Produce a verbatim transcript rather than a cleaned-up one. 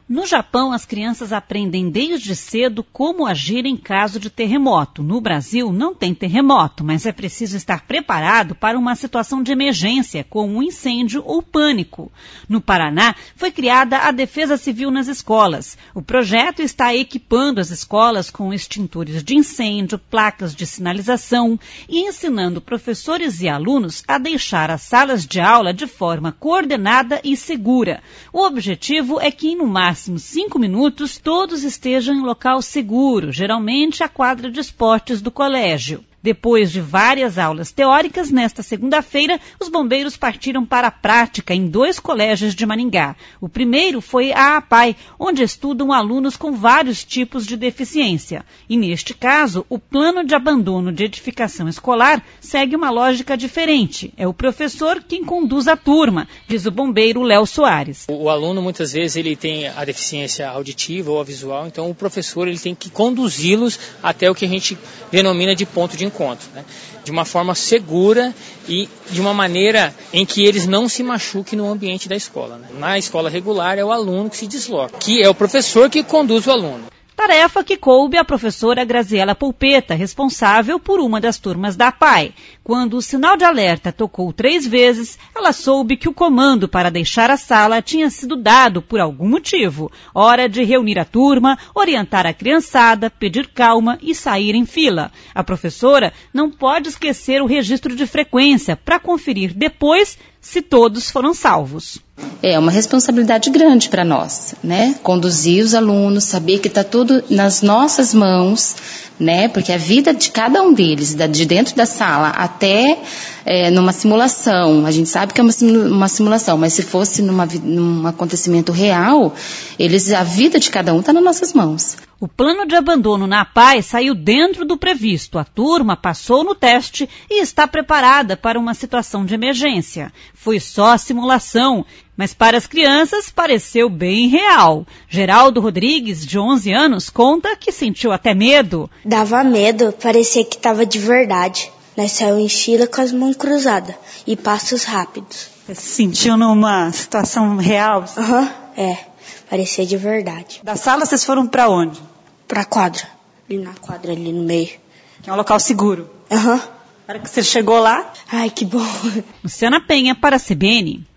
No Japão, as crianças aprendem desde cedo como agir em caso de terremoto. No Brasil, não tem terremoto, mas é preciso estar preparado para uma situação de emergência, como um incêndio ou pânico. No Paraná, foi criada a Defesa Civil nas escolas. O projeto está equipando as escolas com extintores de incêndio, placas de sinalização e ensinando professores e alunos a deixar as salas de aula de forma coordenada e segura. O objetivo é que, no máximo cinco minutos, todos estejam em local seguro, geralmente a quadra de esportes do colégio. Depois de várias aulas teóricas, nesta segunda-feira, os bombeiros partiram para a prática em dois colégios de Maringá. O primeiro foi a APAI, onde estudam alunos com vários tipos de deficiência. E, neste caso, o plano de abandono de edificação escolar segue uma lógica diferente. É o professor quem conduz a turma, diz o bombeiro Léo Soares. O, o aluno, muitas vezes, ele tem a deficiência auditiva ou a visual, então o professor ele tem que conduzi-los até o que a gente denomina de ponto de encontro, né? De uma forma segura e de uma maneira em que eles não se machuquem no ambiente da escola, né? Na escola regular é o aluno que se desloca, que é o professor que conduz o aluno. Tarefa que coube à professora Graziela Polpeta, responsável por uma das turmas da APAI. Quando o sinal de alerta tocou três vezes, ela soube que o comando para deixar a sala tinha sido dado por algum motivo. Hora de reunir a turma, orientar a criançada, pedir calma e sair em fila. A professora não pode esquecer o registro de frequência para conferir depois se todos foram salvos. É uma responsabilidade grande para nós, né? Conduzir os alunos, saber que está tudo nas nossas mãos, né? Porque a vida de cada um deles, de dentro da sala até é, numa simulação, a gente sabe que é uma, uma simulação, mas se fosse numa, num acontecimento real, eles, a vida de cada um está nas nossas mãos. O plano de abandono na APAI saiu dentro do previsto. A turma passou no teste e está preparada para uma situação de emergência. Foi só simulação, mas para as crianças pareceu bem real. Geraldo Rodrigues, de onze anos, conta que sentiu até medo. Dava medo, parecia que estava de verdade. Nós saímos em fila com as mãos cruzadas e passos rápidos. Você se sentiu numa situação real? Aham, uhum, é. Parecia de verdade. Da sala vocês foram para onde? Pra quadra. Ali na quadra, ali no meio. Que é um local seguro? Aham. Uhum. Na hora que você chegou lá? Ai, que bom. Luciana Penha para a C B N.